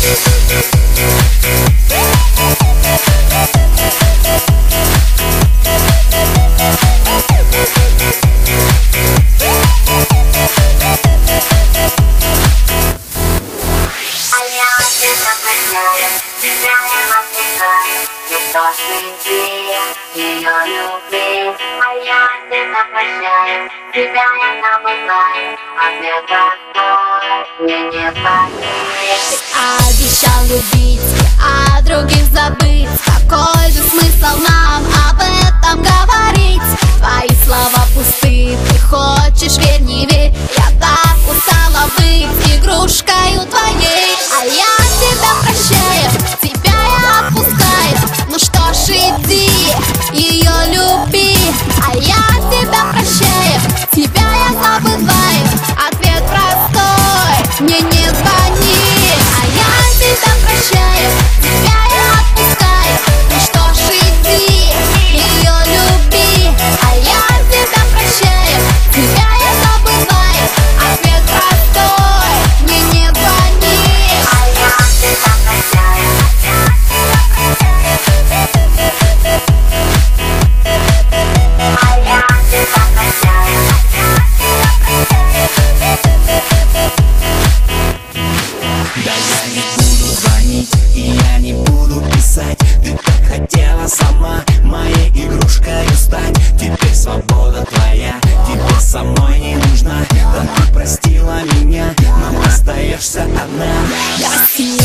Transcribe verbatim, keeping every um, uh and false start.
Ее люби, а я тебя прощаю, тебя я забываю, ответ простой, мне не звони. Обещал любить, а других забыть. Какой же смысл нам об этом говорить? Твои слова пусты, ты хочешь верь, не верь. Я так устала быть игрушкою твоей. А я тебя прощаю, тебя я отпускаю. Ну что ж, иди, ее люби. А я тебя прощаю, тебя я забываю. Ответ простой, мне не звони. А я тебя прощаю, тебя я отпускаю. Ну что ж, иди, ее люби. А я тебя прощаю, тебя я забываю. Ответ простой, мне не звони. А я тебя прощаю, а я тебя прощаю. Да я не буду звонить, и я не буду писать. Ты так хотела сама моей игрушкой стать. Теперь свобода твоя, тебе самой не нужна. Да ты простила меня, но остаешься одна. Россия.